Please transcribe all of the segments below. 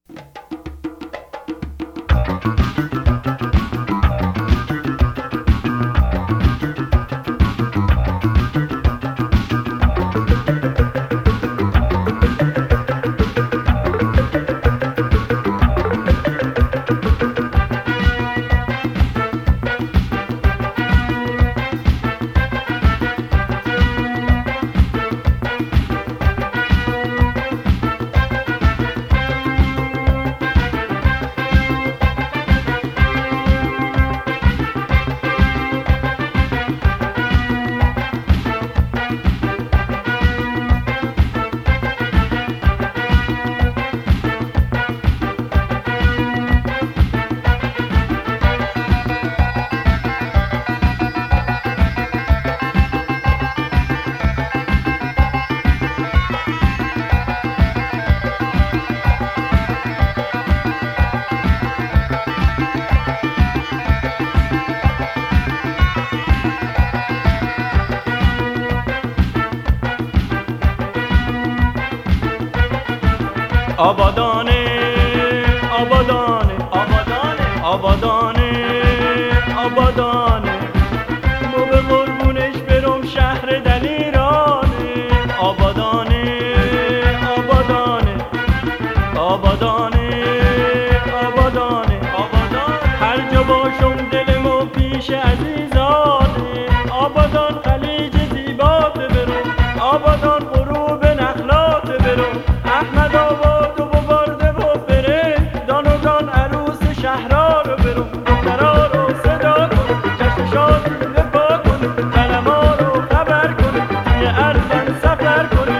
آبادانه آبادانه آبادانه آبادانه آبادانه مو به قربونش برم شهر دلیرانه آبادانه آبادانه آبادانه آبادانه آبادانه هر جا باشم دلمو پیش عزیزانه آبادان خلیج زیبات برم آبادان غروب نخلات برم احمد آباد و برده و بره دانوگان عروس شهرها رو برم دخترها رو صدا کن جشن شادی بپا کن قلمها رو خبر کن توی ارزن سفر کنی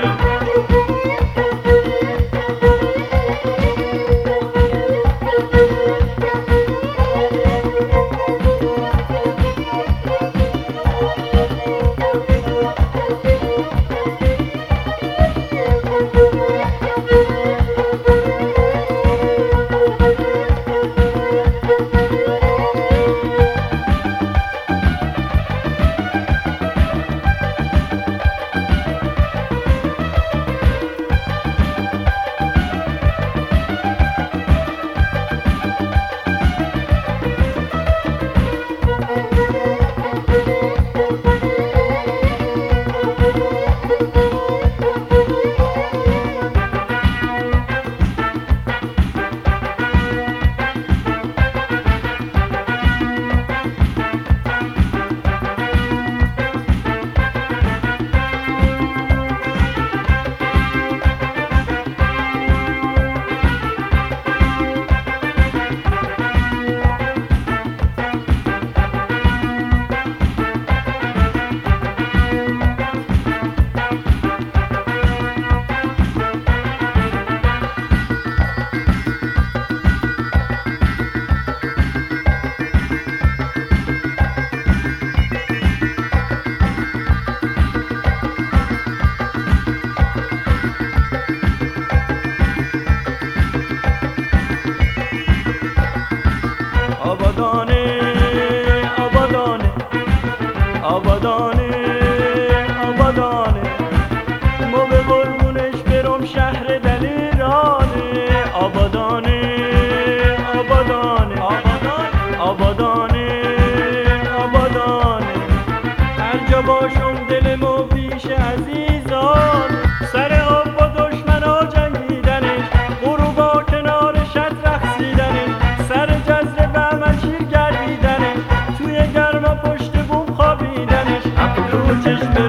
آبادانه آبادانه آبادانه آبادانه مو به قربونش برم شهر دلیرانه آبادانه آبادانه آبادانه آبادانه آبادانه هر جا باشم دلمو پیش عزیزان سر آب با دشمنا جنگیدنش غروبا کنار شط رقصیدنش سر جزر بهمن شیر گردیدنش توی گرما پشت بوم خوابیدنش ابرو چشم